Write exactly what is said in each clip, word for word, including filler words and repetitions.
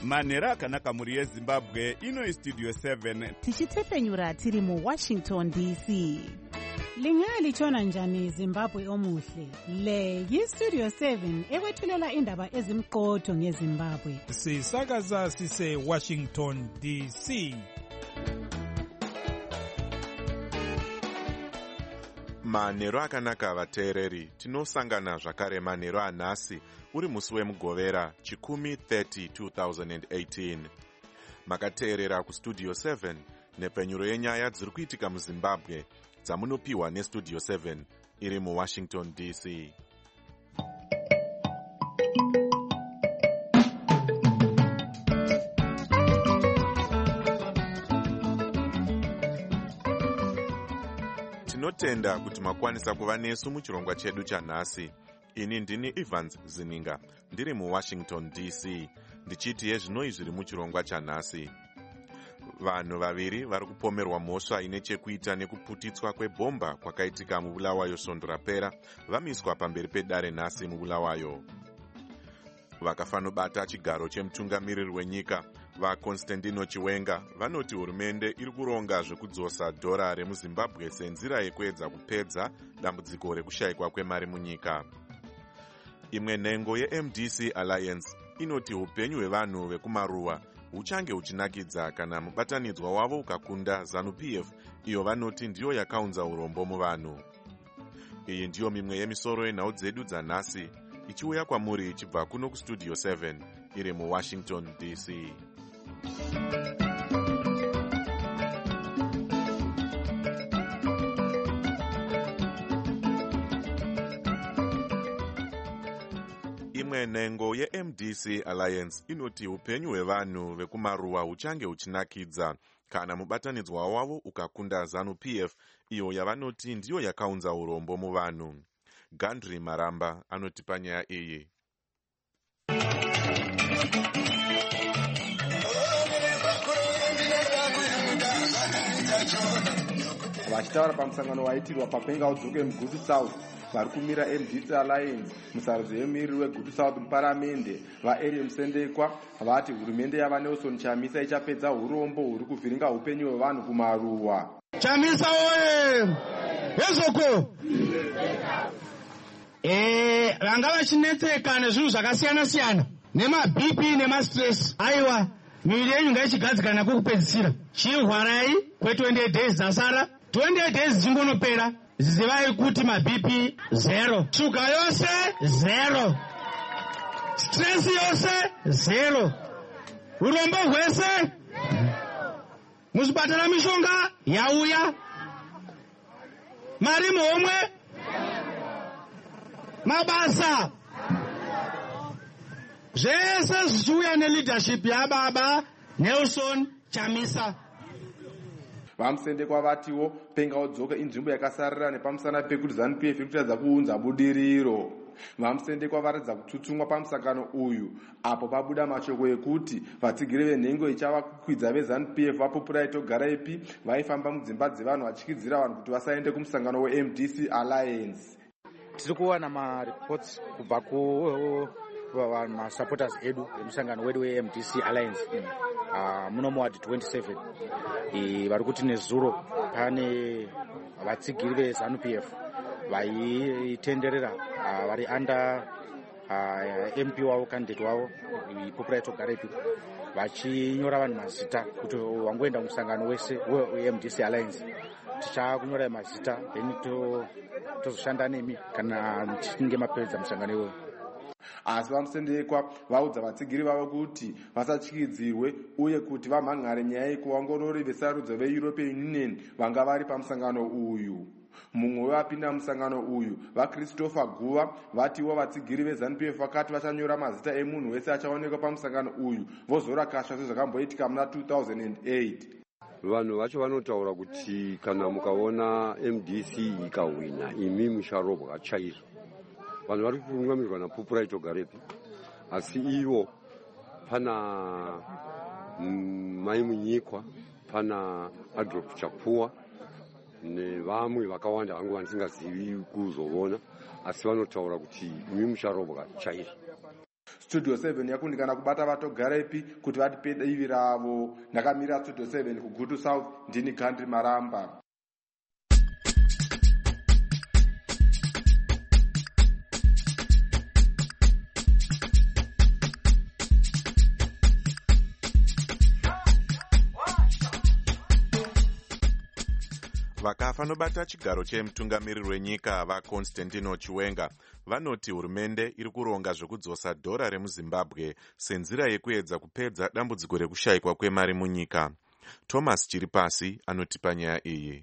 manhero akanaka mhuri yezimbabwe. Ino Studio seven tichitefenyura tiri muWashington D C. Lingalitshona njani Zimbabwe omuhle? Le yiStudio seven ekwethulela indaba ezimqotho ngeZimbabwe. Sisakaza sise Washington D C. Manhero akanaka vateereri, tinosangana zvakare manhero anhasi uri musi wemugovera chikumi thirty two thousand eighteen. Makateerera kuStudio seven nepfenyuro yenyaya dziri kuitika muZimbabwe dzamunopiwa neStudio seven iri muWashington D C. Tinotenda kuti makwanisa kuva nesu muchirongwa chedu chanhasi. Ini ndini Evans Zininga, ndiri muWashington D C, ndichiti yezvinoi zviri muchirongwa chanhasi. Vanhu vaviri vari kupomerwa mhosva ine chekuita nekuputitswa kwebhomba kwakaitika muBulawayo svondo rapera vamiswa pamberi pedare nhasi muBulawayo. Vakafanobata chigaro chemutungamiriri wenyika vaConstantino Chiwenga vanoti hurumende iri kuronga zvekudzosa dhora remuZimbabwe senzira yekuedza kupedza dambudziko rekushayikwa kwemari munyika. Imwe nhengo yeM D C Alliance inoti upenyu hwevanhu vekumaruwa huchange huchinakidza kana mubatanidzwa wavo ukakunda ZANU-P F, iyo vanoti ndiyo yakaunza urombo muvanhu. Iyi ndiyo mimwe yemisoro yenhau dzedu dzanhasi ichiuya kwamuri ichibva kuno kuStudio seven iri muWashington D C. Imwe nhengo yeM D C Alliance inoti upenyu hwevanhu vekumaruwa huchange huchinakidza kana mubatanidzwa wavo ukakunda ZANU-P F, iyo yavanoti ndiyo yakaunza urombo muvanhu. Gandri Maramba anoti panyaya iyi. Vachitaura pamusangano waitirwa papenga udzoke muGutu South vari kumira M D C Alliance musarudzo yemumiriri weGutu South muparamende vaErie Musendekwa vati hurumende yavaNelson Chamisa ichapedza urombo huri kuvhiringa upenyu hwevanhu kumaruwa. Chamisa oye! Yezoko! Eh, vanga vachinetseka nezvinhu zvakasiyana siyana nemaB P nemastress. Aiwa, miviri yenyu ngaichigadzikana kwekupedzisira. Chirwarai kwe-twenty-eight days dzasara. twenty-eight days dzingonopera. Zivai kuti maB P zero, shuga yose zero, stress yose zero, urombo hwese muzvipatara mishonga yauya, mari muhomwe, mabasa zvese zvichiuya neleadership yaBaba Nelson Chamisa. Vamusendekwa vatiwo penga udzoke inzvimbo yakasarira nepamusana pekuti ZANU-P F iri kutadza kuunza budiriro. Vamusendekwa varadza kututumwa pamusangano uyu apo pabuda mashoko ekuti vatsigiri venhengo ichava kukwidza veZANU-P F vapopura itogara ipi vaifamba mudzimba dzevanhu vachikidzira vanhu kuti vasaende kumusangano weM D C Alliance. Tiri kuwana mareports kubva ku masupporters edu emusangano wedu weM D C Alliance uh, muno muward twenty-seven vari kuti nezuro pane vatsigiri veZANU-P F vaitenderera uh, vari under uh, M P wavo candidate wavo ipopura itogara ipi vachinyora vanhu mazita kuti wangoenda musangano wese weM D C Alliance tichakunyorai mazita then tozoshanda nemi kana tichinge mapedza musangano iwoyo. Asi vamusendekwa vaudza vatsigiri vavo kuti vasatyidzirwe uye kuti vamhan'are nyaya yekuongorori vesarudzo veEuropean Union vanga vari pamusangano uyu. Mumwe wevapinda musangano uyu vaChristopher Guva vatiwo vatsigiri veZANU-P F vakati vachanyora mazita emunhu wese achaonekwa pamusangano uyu vozorakashwa sezvakamboitika muna two thousand eight. Vanhu vacho vanotaura kuti kana mukaona M D C ikahwina imi musharobwa chaizvo. Vanhu vari kunwamirwa napupura itogarepi asi ivo pana mai munyikwa pana Adolf Chapua nevamwe vakawanda vangu vandisingazivi kuzoona asi vanotaura kuti imi musharobwa chaizvo. studio seven yakundikana kubata vatogarepi kuti vatipe divi ravo. Ndakamirira studio seven kuGutu South, ndini Gandhi Maramba. Vakafa nobata chigaro chemutungamiriri wenyika vaConstantino Chiwenga vanoti hurumende iri kuronga zvekudzosa dhora remuZimbabwe senzira yekuedza kupedza dambudziko rekushayikwa kwemari munyika. Thomas Chiripasi anotipa nyaya iyi.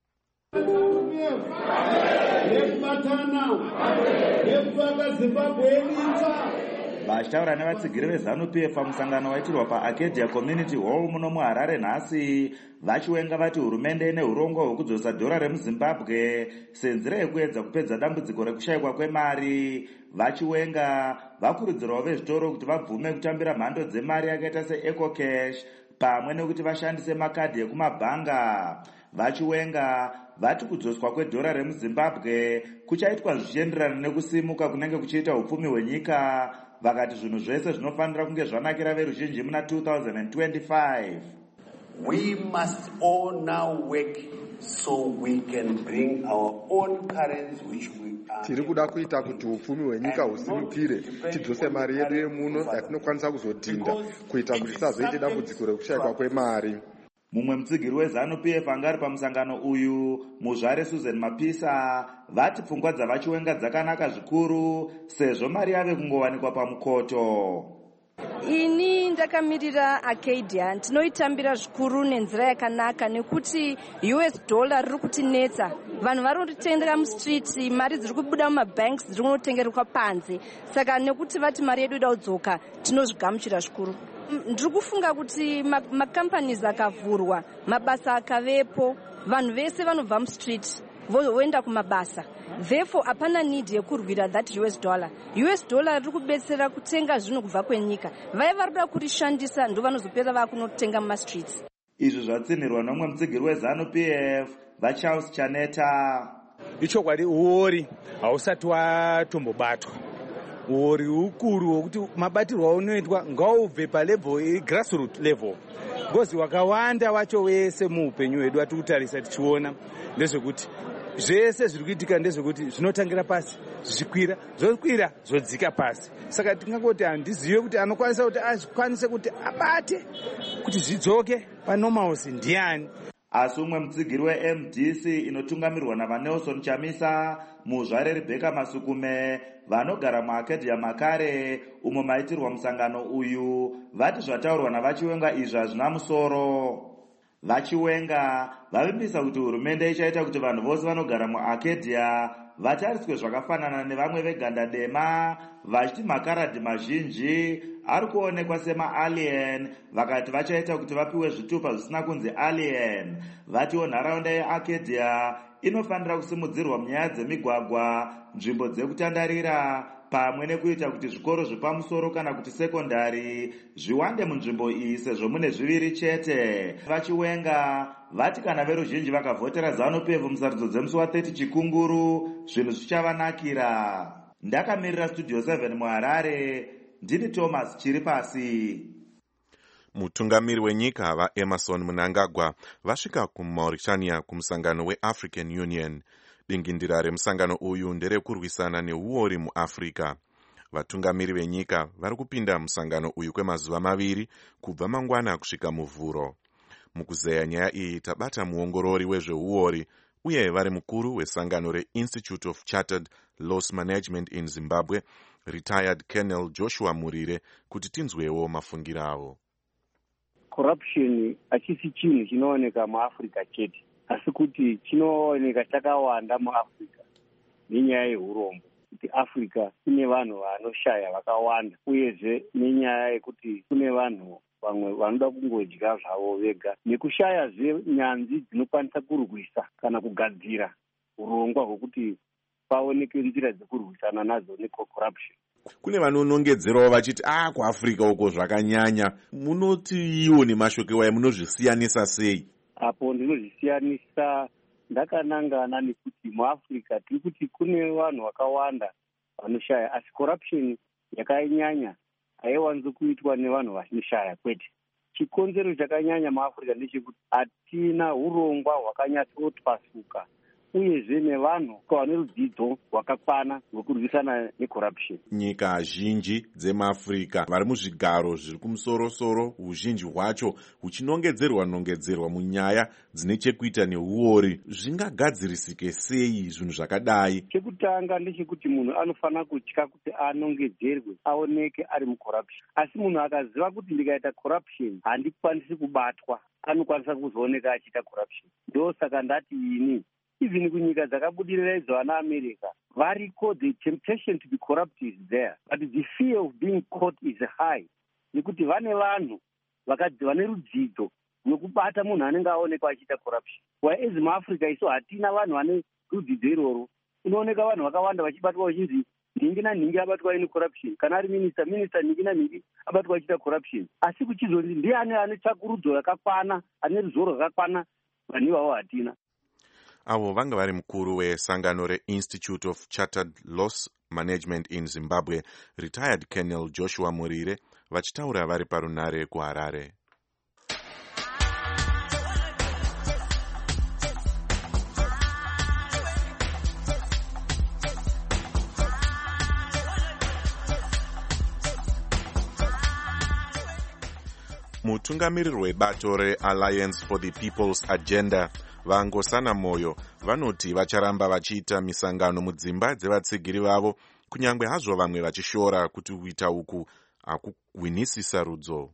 Vachitaura nevatsigiri veZANU-P F pamusangano waitirwa paAcadia Community Hall muno muHarare nhasi, vachiwenga vati hurumende ine urongwa hwekudzosa dhora remuZimbabwe senzira yekuedza kupedza dambudziko rekushayikwa kwemari. Vachiwenga vakurudzirawo vezvitoro kuti vabvume kutambira mhando dzemari yakaita seEcocash pamwe nekuti vashandise makadhi ekumabhanga. Vachiwenga vati kudzoswa kwedhora remuZimbabwe kuchaitwa zvichienderana nekusimuka kunenge kuchiita upfumi hwenyika. Vakati zvinhu zvese zvinofanira kunge zvanakira veruzhinji muna two thousand twenty-five. We must all now work so we can bring our own currency which we are. Tiri kuda kuita kuti upfumi hwenyika husimukire, tidzose mari yedu yemuno yatinokwanisa kuzodhinda kuita kuti tisazoite dambudziko rekushayikwa kwemari. Mumwe mutsigiri weZANU-P F angari pamusangano uyu, muzvare Susan Mapisa, vati pfungwa dzavachiwenga dzakanaka zvikuru sezvo mari yave kungowanikwa pamukoto. Ini ndakamirira Acadia, ndinoitambira zvikuru nenzira yakanaka nekuti U S dollar riri kutinetsa. Vanhu vari kutengera mustreet, mari dziri kubuda mumabanks dziri kunotengerwa panze. Saka nekuti vati mari yedu ida kudzoka, tinozvigamuchira zvikuru. Ndiri kufunga kuti macompanies akavhurwa, mabasa akavepo, vanhu vese vanobva mustreet voenda kumabasa. Therefore hapana need yekurwira that U S dollar. U S dollar riri kubetsera kutenga zvinhu kubva kwenyika. Vaya varikuda kurishandisa ndo vanozopera vakunotenga mumastreets. Izvi zvatsinirwa nomwe mutsigiri weZANU-P F vaCharles Chaneta. Ichokwadi uori hausati watombobatwa. Uori ukuru hwekuti mabatirwo aunoitwa ngaubve palevel grassroots level. Ngozi wakawanda wacho wese muupenyu hwedu ati kutarisa tichiona ndezvekuti zvese zviri kuitika ndezvekuti zvinotangira pasi zvichikwira zvokwira zvodzika pasi. Saka tingangoti handizive kuti anokwanisa kuti akwanise kuti abate kuti zvidzoke panormalcy ndiani. Asi umwe mutsigiri weM D C inotungamirwa navaNelson Chamisa, muzvare Rebecca Masukume, vanogara muAcadia Makare umo maitirwa musangano uyu, vati zvataurwa navachiwenga izvi hazvina musoro. Vachiwenga vavimbisa kuti hurumende ichaita kuti vanhu vose vanogara muAcadia vatariswe zvakafanana nevamwe veganda dema, vachiti makaradhi mazhinji ari kuonekwa sema-alien, vakati vachaita kuti vapiwe zvitupa zvisina kunzi alien. Vatiwo nharaunda yeAcadia inofanira kusimudzirwa munyaya dzemigwagwa, nzvimbo dzekutandarira, pamwe nekuita kuti zvikoro zvepamusoro kana kuti sekondari zviwande munzvimbo iyi sezvo mune zviviri chete. Vachiwenga vati kana veruzhinji vakavhotera ZANU-P F musarudzo dzemusi wa30 Chikunguru, zvinhu zvichavanakira. Ndakamirira Studio seven muHarare, ndini Thomas Chiripasi. Mutungamiri wenyika vaEmerson Mnangagwa vasvika kuMauritania kumusangano weAfrican Union. Dingindira remusangano uyu nderekurwisana neuori muAfrica. Vatungamiri venyika vari kupinda musangano uyu kwemazuva maviri kubva mangwana kusvika muvhuro. Mukuzeya nyaya iyi tabata muongorori wezveuori uye vari mukuru wesangano reInstitute of Chartered Loss Management in Zimbabwe, retired Colonel Joshua Murire, kuti tinzwewo mafungiro avo. Corruption hachisi chinhu chinooneka muAfrica chete, asi kuti chinooneka chakawanda muAfrica nenyaya yeurombo. Kuti Africa ine vanhu vanoshaya vakawanda, uyezve nenyaya yekuti kune vanhu vamwe vanoda kungodya zvavo vega, nekushayazve nyanzvi dzinokwanisa kurwisa kana kugadzira urongwa hwekuti paoneke nzira dzekurwisana nadzo necorruption. Kune vanonongedzerawo vachiti ah kuAfrica uko zvakanyanya. Munoti iwo nemashoko waye munozvisiyanisa sei? Apo ndinozvisiyanisa ndakanangana nekuti muAfrica tiri kuti kune vanhu vakawanda vanoshaya, asi corruption yakanyanya haiwanzi kuitwa nevanhu vanoshaya kwete. Chikonzero chakanyanya muAfrica ndechekuti hatina urongwa hwakanyatsotwasuka uyezve nevanhu vane rudzidzo rwakakwana rwekurwisana necorruption. Nyika zhinji dzemuAfrica vari muzvigaro zviri kumusorosoro, huzhinji hwacho huchinongedzerwa nongedzerwa munyaya dzine chekuita neuori. Zvingagadzirisike sei zvinhu zvakadai? Chekutanga ndechekuti munhu anofanira kutya kuti anongedzerwe aoneke ari mucorruption. Asi munhu akaziva kuti ndikaita corruption handikwanisi kubatwa, anokwanisa kuzooneka achiita corruption. Ndo saka ndati ini even kunyika dzakabudirira idzo vana America variko, the temptation to be corrupt is there, but the fear of being caught is high, nekuti vane vanhu vane rudzidzo rwekubata munhu anenge aonekwa achiita corruption. Whereas muAfrica isu hatina vanhu vane rudzidzo iroro. Unooneka vanhu vakawanda vachibatwa vachinzi nhingi nanhingi abatwa ine corruption, kana ari minister minister nhingi nanhingi abatwa achiita corruption. Asi kuchizonzi ndiani ane tsvakurudzo yakakwana, ane ruzivo rwakakwana, vanhu ivavo hatina. Avo vanga vari mukuru wesangano reInstitute of Chartered Loss Management in Zimbabwe, retired Colonel Joshua Murire, vachitaura vari parunare kuHarare. Mutungamiriri webato reAlliance for the People's Agenda vangosana moyo vanoti vacharamba vachiita misangano mudzimba dzevatsigiri vavo, kunyange hazvo vamwe vachishora kuti kuita uku hakuhwinisisa rudzo.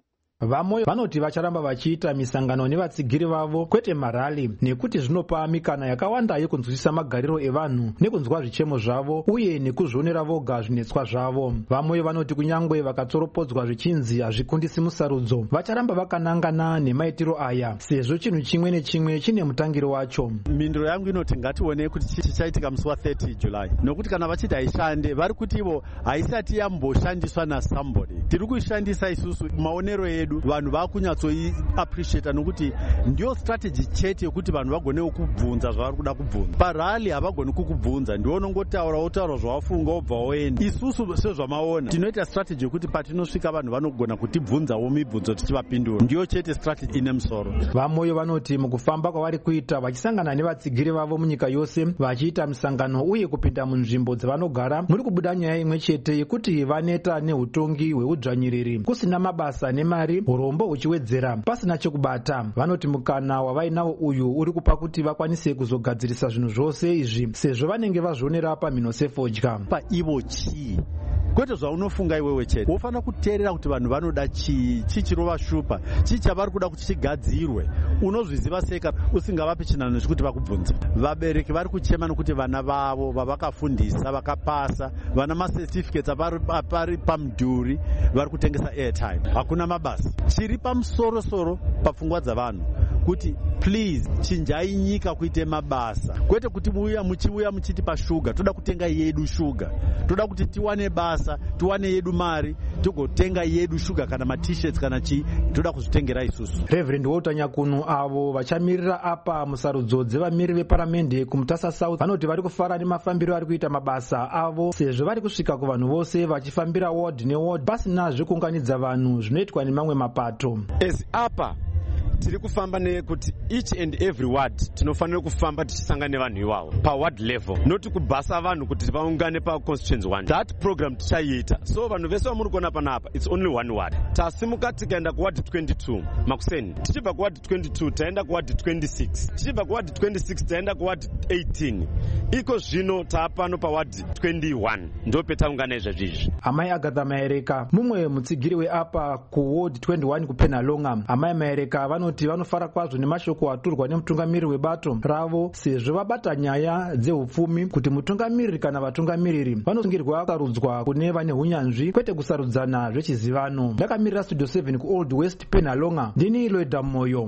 Vamoyo vanoti vacharamba vachiita misangano nevatsigiri vavo, kwete marali, nekuti zvinopa mikana yakawanda yekunzwisisa magariro evanhu nekunzwa zvichemo zvavo uye nekuzvionera voga zvinetswa zvavo. Vamoyo vanoti kunyange vakatsoropodzwa zvichinzi hazvikundisi musarudzo, vacharamba vakanangana nemaitiro aya, sezvo chinhu chimwe nechimwe chine mutangiro wacho. Mindiro yangu inoti ngatione kuti chichaitika musi wa thirty July, nokuti kana vachiti haishande vari kuti ivo haisati yamboshandiswa nasomebody. Tiri kuishandisa isusu maonero edu, vanhu vakunyatsoi appreciate nokuti ndio strategy chete yekuti vanhu vagonewo kubvunza zvavari kuda kubvunza. Parali havagoni kukubvunza, ndiwo unongotaura wotaura zvawafunga wobva woenda. Isusu sezvamaona tinoita strategy yekuti patinosvika vanhu vanogona kutibvunzawo mibvunzo tichivapindura, ndiyo chete strategy ine musoro. Vamoyo vanoti mukufamba kwavari kuita vachisangana nevatsigiri vavo munyika yose, vachiita misangano uye kupinda munzvimbo dzavanogara, muri kubuda nyaya imwe chete yekuti vaneta neutongi hweudzvanyiriri, kusina mabasa nemari, urombo uchiwedzera, pasina chekubata. Vanoti mukana wavainawo uyu uri kupa kuti vakwanise kuzogadzirisa zvinhu zvose izvi, sezvo vanenge vazvionera pamhino sefodya. Paivo chii kwete zvaunofunga iwewe chete, wofanira kuteerera kuti vanhu vanoda chii, chii chinovashupa, chii chavari kuda kuti chigadzirwe. Unozviziva seka usingavapi chinano chekuti vakubvunza. Vabereki vari kuchema nokuti vana vavo vavakafundisa vakapasa, vana macertificates apari pamudhuri, vari kutengesa airtime, hakuna mabasa. Chiri pamusorosoro papfungwa dzavanhu kuti please chinjai nyika kuite mabasa, kwete kuti muya muchiuya muchiti pashuga toda kutenga yedu shuga, toda kuti tiwane basa, tiwane yedu mari, togotenga yedu shuga kana ma-t-shirts kana chi, toda kuzvitengera isusu. Reverend Walter Nyakunu avo vachamirira apa musarudzo dzevamiri veparamende kuMutasa South vanoti vari kufara nemafambiro ari kuita mabasa avo, sezvo vari kusvika kuvanhu vose vachifambira ward neward pasina zvekuunganidza vanhu zvinoitwa nemamwe mapato. As apa tiri kufamba nekuti each and every ward tinofanira kufamba tichisangana nevanhu ivavo pa ward level, noti kubhasa vanhu kuti vaungane pa constituency one. That program tichaita, so vanhu vese vamuri kuona panapa it's only one ward. Tasimuka tikaenda kuward twenty-two Makuseni, tichibva kuward twenty-two taenda kuward twenty-six, tichibva kuward twenty-six taenda kuward eighteen, iko zvino taapano pa ward twenty-one ndo petaungana izvezvizvi. Amai Agatha Maereka mumwe mutsigiri weapa kuward twenty-one kuPenalonga, amai Maereka vanoti vanofara kwazvo nemashoko aturwa nemutungamiriri webato ravo, sezvo vabata nyaya dzeupfumi kuti mutungamiriri kana vatungamiriri vanosungirwa kusarudzwa kune vane hunyanzvi kwete kusarudzana zvechizivano. Ndakamirira Studio seven kuOld West Penalonga, ndini Loida Moyo.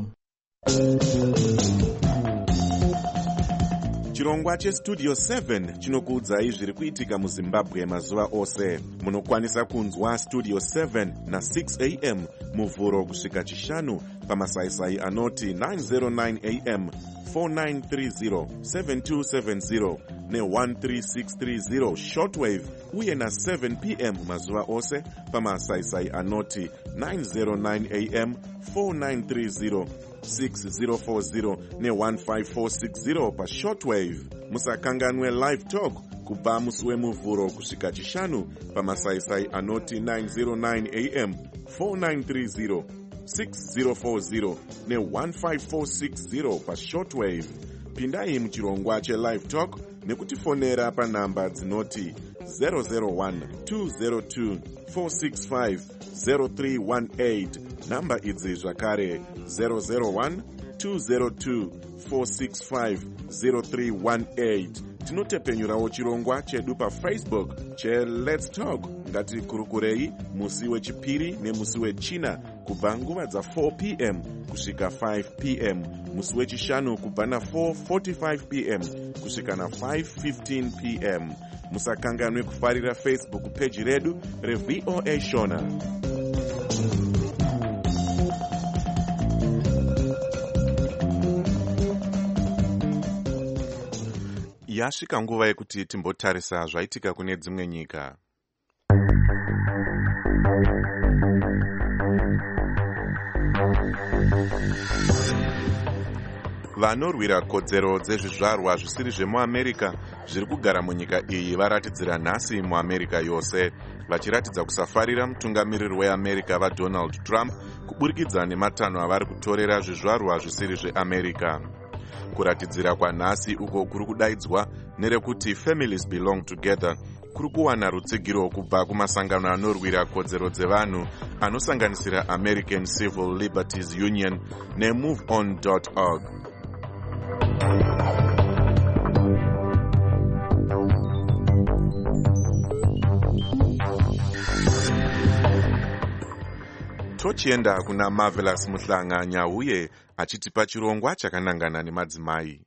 Chirongwa cheStudio seven chinokuudzai zviri kuitika muZimbabwe mazuva ose. Munokwanisa kunzwa Studio seven na six a m muvhuro kusvika chishanu pamasaisai anoti nine oh nine a m, four nine three zero, seven two seven zero ne thirteen six thirty shortwave uye na seven p m mazuva ose pamasaisai anoti nine oh nine a m four nine three zero six zero four zero ne fifteen four six zero pashortwave. Musakanganwe live talk kubva musi wemuvhuro kusvika chishanu pamasaisai anoti nine oh nine a m four nine three zero six zero four zero ne fifteen four six zero pashortwave. Pindai muchirongwa chelive talk nekutifonera panhamba dzinoti zero zero one two zero two four six five zero three one eight. Namba idzi zvakare zero zero one two zero two four six five zero three one eight. Tinotepenyurawo chirongwa chedu paFacebook cheLet's Talk. Ngatikurukurei musi wechipiri nemusi wechina kubva nguva dza four p m kusvika five p m, musi wechishanu kubva na four forty-five p m kusvika na five fifteen p m. Musakanganwe kufarira Facebook page redu reV O A Shona. Yasvika nguva yekuti timbotarisa zvaitika kune dzimwe nyika. Vanorwira kodzero dzezvizvarwa zvisiri zvemuAmerica zviri kugara munyika iyi varatidzira nhasi muAmerica yose, vachiratidza kusafarira mutungamiriri weAmerica vaDonald Trump kuburikidza nematanho avari kutorera zvizvarwa zvisiri zveAmerica. Kuratidzira kwanhasi uko kuri kudaidzwa nerekuti Families Belong Together kuri kuwana rutsigiro kubva kumasangano anorwira kodzero dzevanhu anosanganisira American Civil Liberties Union neMove On dot org. Tochienda kuna Marvelous Muhlanga Nyauye achitipa chirongwa chakanangana nemadzimai.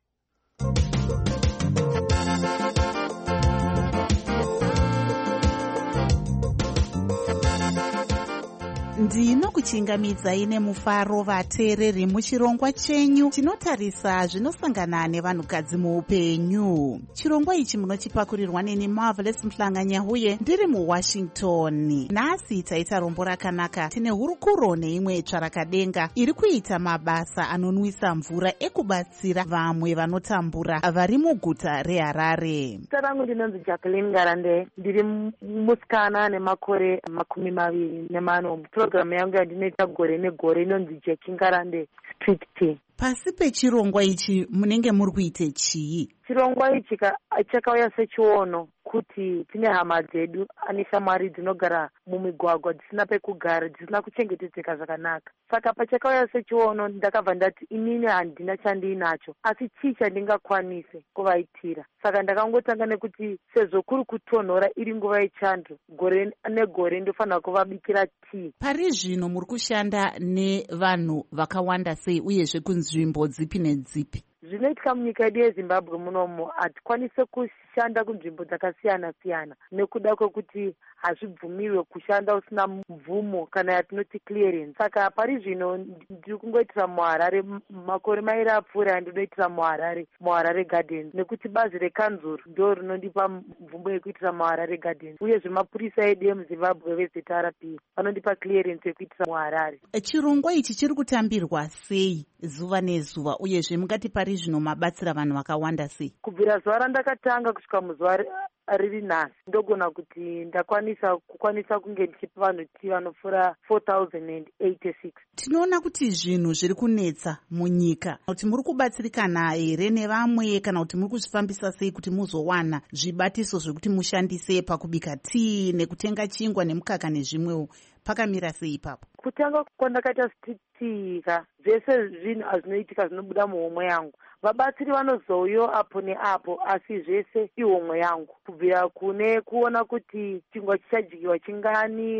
Ndinokuchingamidzai nemufaro vateereri muchirongwa chenyu chinotarisa zvinosangana nevanhukadzi muupenyu. Chirongwa ichi munochipakurirwa neni Marvelous Muhlanga Nyauye ndiri muWashington. Nhasi taita rombo rakanaka. Tine hurukuro neimwe tsvarakadenga iri kuita mabasa anonwisa mvura ekubatsira vamwe vanotambura vari muguta reHarare. Zita rangu ndinonzi Jacqueline Garande, ndiri musikana nemakore makumi maviri nemanomwe. Programu yangu yandinoita gore negore inonzi Jackie Garande Street Tea. Pasi pechirongwa ichi munenge muri kuite chii? Chirongwa ichi chakauya sechiono kuti tine hama dzedu ane shamwari dzinogara mumigwagwa dzisina pekugara, dzisina kuchengetedzeka zvakanaka. Saka pachakauya sechiono ndakabva ndati inini handina chandiinacho, asi chii chandingakwanise kuvaitira. Saka ndakangotanga nekuti sezvo kuri kutonhora iri nguva yechando, gore negore ndofanira kuvabikira tii. Pari zvino muri kushanda nevanhu vakawanda sei uyezve kunzvimbo dzipi nedzipi? Zvinoitika munyika yedu yeZimbabwe munomu hatikwanise kushanda kunzvimbo dzakasiyana siyana nekuda kwekuti hazvibvumiwe kushanda usina mvumo kana yatinoti clearance. Saka pari zvino ndiri kungoitira muHarare, makore mairi apfuura ndinoitira muHarare, muHarare Gardens, nekuti bazi rekanzuru ndo rinondipa mvumo yekuitira muHarare Gardens, uyezve mapurisa edu emuZimbabwe veZ R P vanondipa clearance yekuitira muHarare. Chirongwa ichi chiri kutambirwa sei zuva nezuva uyezve mungati pari zvino mabatsira vanhu vakawanda sei? Kubvira zuva randakatanga kusvika muzuva riri nhasi ndogona kuti ndakwanisa kukwanisa kunge ndichipa vanhu tii vanopfuura four thousand eighty-six. Tinoona kuti zvinhu zviri kunetsa munyika, kuti muri kubatsirikana here nevamwe kana kuti muri kuzvifambisa sei kuti muzowana zvibatiso zvekuti mushandise pakubika tii nekutenga chingwa nemukaka nezvimwewo, pakamira sei ipapo? Kutanga kwandakaita stitika zvese zvinhu hazvinoitika zvinobuda muhomwe yangu. Vabatsiri vanozouyo apo neapo, asi zvese ihomwe yangu, kubvira kune kuona kuti chingwa chichadyiwa chingani,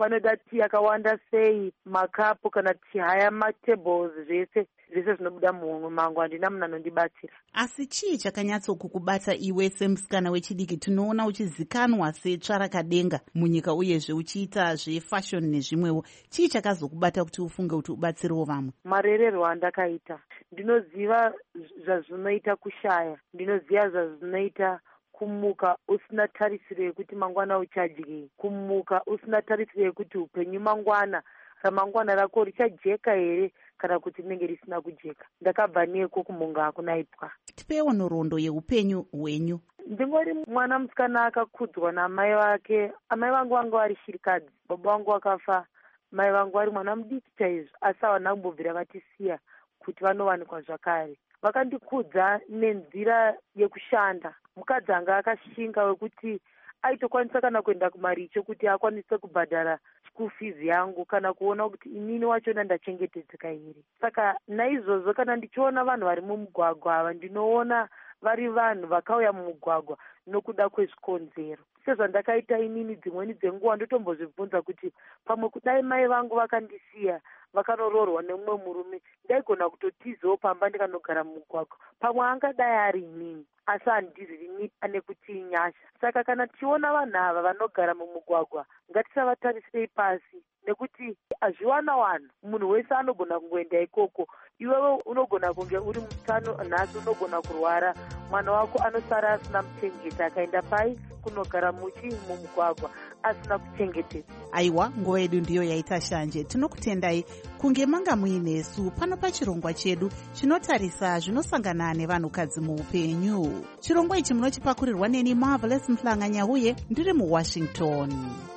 panoda tii yakawanda sei, makapu kana tii haya matables, zvese zvese zvinobuda muhomwe mangu. Handina munhu anondibatsira. Asi chii chakanyatsokukubata iwe semusikana wechidiki? Tinoona uchizikanwa setsvarakadenga munyika uyezve uchiita zvefashion nezvimwewo. Chii chakazokubata kuti ufunge kuti ubatsirewo vamwe? Marerero andakaita. Ndinoziva zvazvinoita kushaya, ndinoziva zvazvinoita kumuka usina tarisiro yekuti mangwana uchadyei, kumuka usina tarisiro yekuti upenyu mangwana ramangwana rako richajeka here kana kuti rinenge risina kujeka. Ndakabva neko kumunga akunaipwa. Tipewo nhoroondo yeupenyu hwenyu. Ndingori mwana musikana akakudzwa namai vake. Amai vangu vanga vari shirikadzi, baba vangu vakafa, mai vangu vari mwana mudiki chaizvo, asi havana kumbobvira vatisiya kuti vanovanikwa zvakare. Vakandikudza nenzira yekushanda. Mukadzi anga akashinga wekuti aitokwanisa kana kuenda kumaricho kuti akwanise kubhadhara school fees yangu kana kuona kuti inini wachona ndachengetedzeka here. Saka naizvozvo kana ndichiona vanhu vari mumugwagwa ava, ndinoona vari vanhu vakauya mumugwagwa nokuda kwezvikonzero. Sezvandakaita inini dzimweni dzenguva ndotombozvibvunza kuti pamwe kudai mai vangu vakandisiya vakanoroorwa nemumwe murume, ndaigona kutotizawo pamba ndikanogara mumugwagwa. Pamwe angadai ari inini, asi handizivi ane kuti inyasha. Saka kana tichiona vanhu ava vanogara mumugwagwa, ngatisavatarisirei pasi, nekuti hazviwana-wana. Munhu wese anogona kungoenda ikoko. Iwewe unogona kunge uri mutano, nhasi unogona kurwara, mwana wako anosara asina muchengeti, akaenda pai kunogara muchi mumugwagwa asina kuchengetedza. Aiwa, nguva yedu ndiyo yaita shanje. Tinokutendai kunge manga muinesu pano pachirongwa chedu chinotarisa zvinosangana nevanhukadzi muupenyu. Chirongwa ichi munochipakurirwa neni Marvelous Mhlanganya uye ndiri muWashington.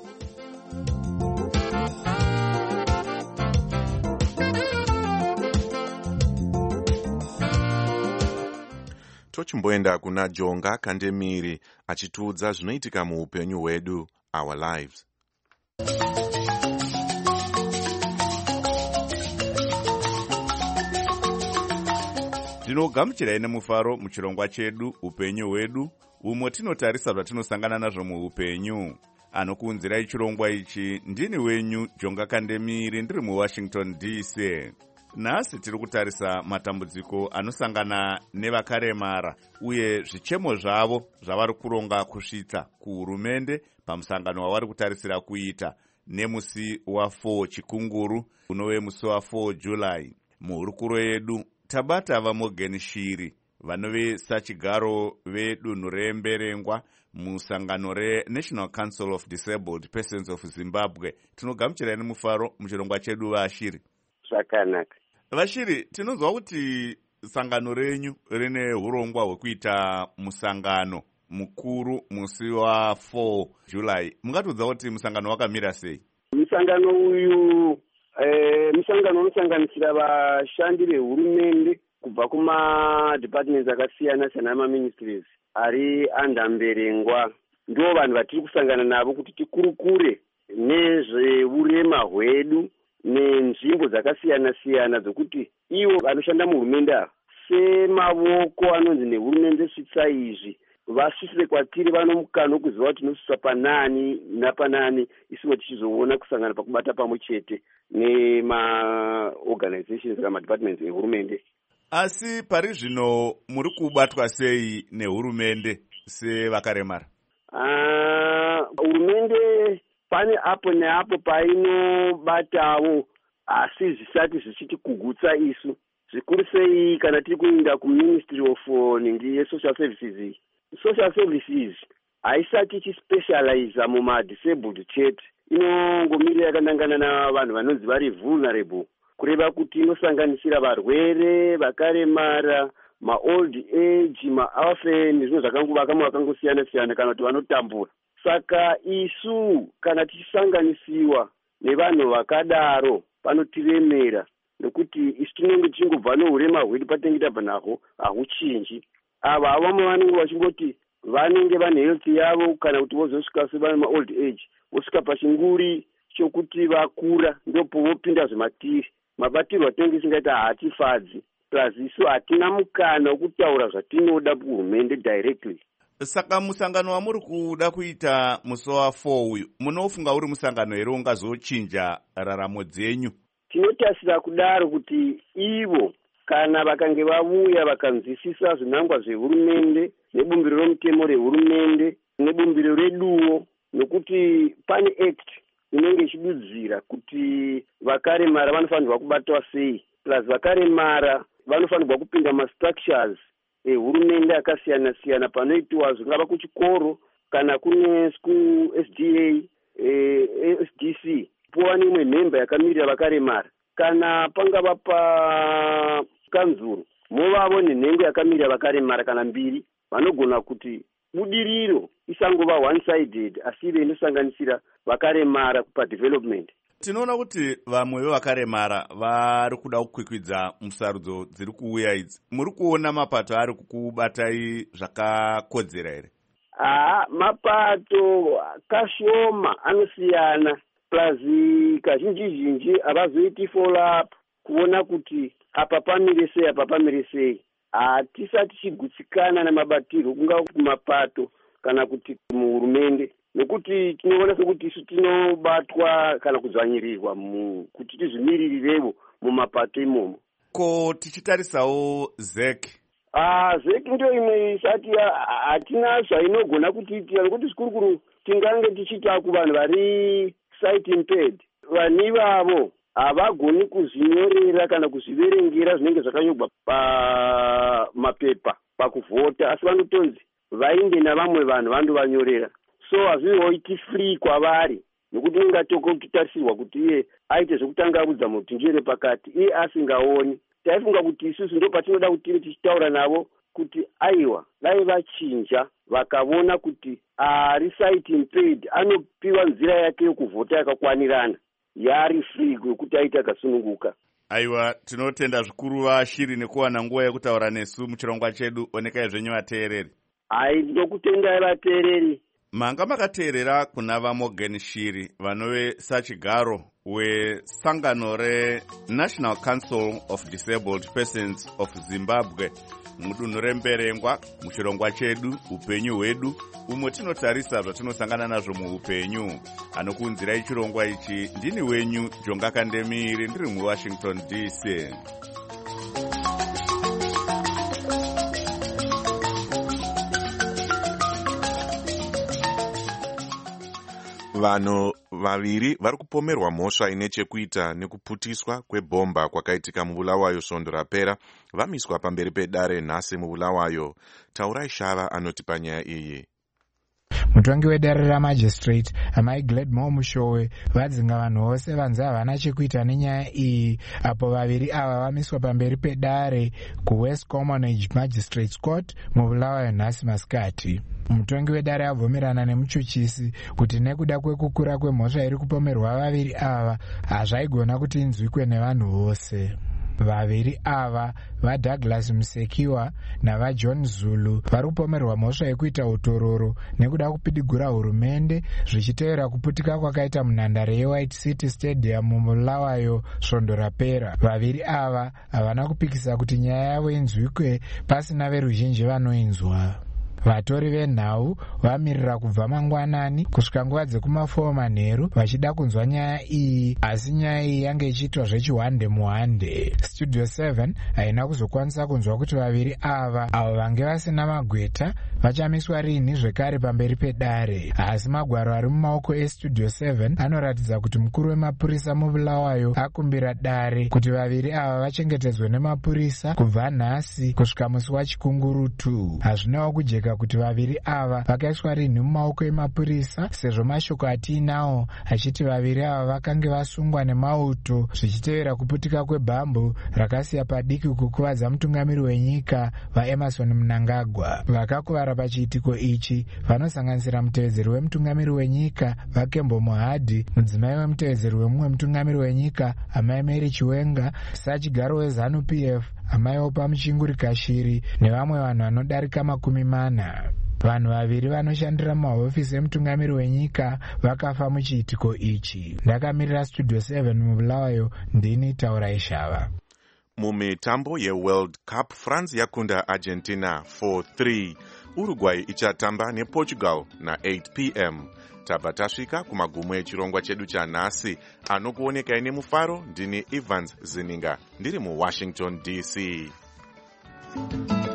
Tochimboenda kuna Jonga Kandemiri achitiudza zvinoitika muupenyu hwedu, our lives. Tinogamuchirai nemufaro muchirongwa chedu upenyu hwedu, umwe tinotarisa zvatinosangana nazvo muupenyu. Anokuunzirai chirongwa ichi ndini wenyu Jonga Kandemiri, ndiri muWashington D C. Nhasi tiri kutarisa matambudziko anosangana nevakaremara uye zvichemo zvavo zvavari kuronga kusvitsa kuhurumende pamusangano wavari kutarisira kuita nemusi wa4 chikunguru unove musi wa4 July. Muhurukuro yedu tabata vaMorgan Shiri vanove sachigaro vedunhu reMberengwa musangano reNational Council of Disabled Persons of Zimbabwe. Tinogamuchirai nemufaro muchirongwa chedu vaShiri. Zvakanaka. Vashiri, tinonzwa kuti sangano renyu rine hurongwa hwekuita musangano mukuru musi wa4 July. Mungatudza kuti musangano wakamira sei? Musangano uyu eh, musangano unosanganisira vashandi vehurumende kubva kuma departments akasiyana siyana namaministries ari andamberengwa. Ndo vanhu vatiri kusangana navo kuti tikurukure nezveurema hwedu nenzvimbo dzakasiyana-siyana dzokuti ivo vanoshanda muhurumende ava semavoko anonzi nehurumende svitsa izvi vasvisire kwatiri vano mukana wekuziva kuti tinosvitsa panani napanani, isiwo tichizoona kusangana pakubata pamwe chete nemaorganizations kana madepartments ehurumende. Asi pari zvino muri kubatwa sei nehurumende sevakaremara? Hurumende uh, pane apo neapo painobatawo, asi zvisati zvichitikugutsa isu. Zvikuru sei kana tiri kuenda kuministry of ningi yesocial services. Social services haisati ichispecializa mumadisabled chete, inongomirira yakanangana navanhu vanonzi vari vulnerable, kureva kuti inosanganisira varwere, vakaremara, maold age, maorphan, zvinhu zvakanguva kamwe vakangosiyana-siyana kana kuti vanotambura. Saka isu kana tichisanganisiwa nevanhu vakadaro panotiremera, nekuti isu tinenge tichingobva nourema hwedu patinenge tabva nahwo hahuchinji. Ava vamwe vanenge vachingoti vanenge vane health yavo kana kuti vozosvika sevana maold age vosvika pachinguri chokuti vakura ndopo vopinda zvematiri. Mabatirwo atinenge tisingaita haatifadzi, plus isu hatina mukana wokutaura zvatinoda kuhurumende directly. Saka musangano wamuri kuda kuita musi wa four uyu munofunga uri musangano here ungazochinja raramo dzenyu? Tinotasira kudaro kuti ivo kana vakange vauya vakanzwisisa zvinangwa zvehurumende nebumbiro romutemo rehurumende nebumbiro reduwo, nokuti pane act inenge ichidudzira kuti vakaremara vanofanirwa kubatwa sei, plus vakaremara vanofanirwa kupinda mastructures ehurumende akasiyana siyana panoitwa zvingava kuchikoro kana kune S D A, eh, S D C, pova neimwe nhemba yakamirira vakaremara. Kana pangava pa kanzuru movavo nenhengo yakamirira vakaremara kana mbiri, vanogona kuti budiriro isangova one sided asi ive inosanganisira vakaremara padevelopment. Tinoona kuti vamwe vevakaremara vari kuda kukwikwidza musarudzo dziri kuuya idzi. Muri kuona mapato ari kukubatai zvakakodzera here? Ah, mapato kashoma anosiyana, plus kazhinji zhinji havazoiti follow up kuona kuti apa pamire sei apa pamire sei. Hatisati tichigutsikana namabatirwo kungava kumapato kana kuti muhurumende, nekuti tinoona sekuti isu tinobatwa kana kudzvanyirirwa kuti tizvimiririrevo mumapato imomo. Ko tichitarisawo Z E C? Ah, Z E C ndio imwe isati hatina zvainogona kutiitira, nekuti zvikurukuru tingange tichita kuvanhu vari sight impaired. Vanhu ivavo havagoni kuzvinyorera kana kuzviverengera zvinenge zvakanyorwa pamapepa pakuvhota, asi vanotonzi vainde navamwe vanhu vandovanyorera. So hazvihoiti free kwavari, nekuti ungatokutarisirwa kuti iye aite zvekutangavudza muti njere pakati iye asingaoni. Taifunga kuti isusu ndo patinoda kuti tichitaura navo kuti aiwa dai vachinja vakavona kuti ari sight impaired anopiwa nzira yake yokuvhota yakakwanirana, yari free kwekuti aita akasununguka. Aiwa, tinotenda zvikuru vashiri nekuwana nguva yekutaura nesu muchirongwa chedu. Onekai zvenyu vateereri. Ai, ndokutendai vateereri. Manga makateerera kuna vaMorgan Shiri vanove sachigaro wesangano reNational Council of Disabled Persons of Zimbabwe mudunhu remberengwa muchirongwa chedu upenyu hwedu, umwe tinotarisa zvatinosangana nazvo muupenyu. Anokuunzirai chirongwa ichi ndini wenyu Jonga Kandemiri, ndiri muWashington D C. Vanhu vaviri vari kupomerwa mhosva ine chekuita nekuputiswa kwebhomba kwakaitika mubulawayo svondo rapera vamiswa pamberi pedare nhasi mubulawayo. Taurai Shava anoti panyaya iyi. Mutongi wedare ramagistrate amai Gladmore Mushowe vadzinga vanhu vose vanzi havana chekuita nenyaya iyi, apo vaviri ava vamiswa pamberi pedare kuWest Commonwealth Magistrates Court mubulawayo nhasi masikati. Mutongi wedare abvumirana nemuchuchisi kuti nekuda kwekukura kwemhosva iri kupomerwa vaviri ava hazvaigona kuti inzwikwe nevanhu vose. Vaviri ava vaDouglas Musekiwa navaJohn Zulu vari kupomerwa mhosva yekuita utororo nekuda kupidigura hurumende zvichitevera kuputika kwakaita munhandare yeWhite City Stadium mubulawayo svondo rapera. Vaviri ava havana kupikisa kuti nyaya yavo inzwikwe pasina veruzhinji vanoinzwa. Vatori venhau vamirira kubva mangwanani kusvika nguva dzekumafour manheru vachida kunzwa nyaya iyi, asi nyaya iyi yange ichiitwa zvechihwande muhwande. Studio seven haina kuzokwanisa kunzwa kuti vaviri ava avo vange vasina magweta vachamiswa rini zvekare pamberi pedare, asi magwaro ari mumaoko eStudio seven anoratidza kuti mukuru wemapurisa mubulawayo akumbira dare kuti vaviri ava vachengetedzwe nemapurisa kubva nhasi kusvika musi wachikungurutu. Hazvinawo kujeka kuti vaviri ava vakaiswa rini mumaoko emapurisa, sezvo mashoko atiinawo achiti vaviri ava vakange vasungwa nemauto zvichitevera kuputika kwebhambu rakasiya padiki kukuvadza mutungamiri wenyika vaEmerson Mnangagwa. Vakakuvara pachiitiko ichi vanosanganisira mutevedzeri wemutungamiri wenyika vaKembo Mohadi, mudzimai wemutevedzeri wemumwe mutungamiri wenyika amai Mary Chiwenga, sachigaro weZanu P F amai Opa Muchinguri Shiri nevamwe vanhu vanodarika makumi mana. Vanhu vaviri vanoshandira mahofisi emutungamiri wenyika vakafa muchiitiko ichi. Ndakamirira Studio seven mubulawayo, ndini Taurai Shava. Mumitambo yeWorld Cup, France yakunda Argentina four three. Uruguay ichatamba neportugal na-eight p m tabva tasvika kumagumo echirongwa chedu chanhasi. Anokuonekai nemufaro ndini Evans Zininga ndiri muwashington D C.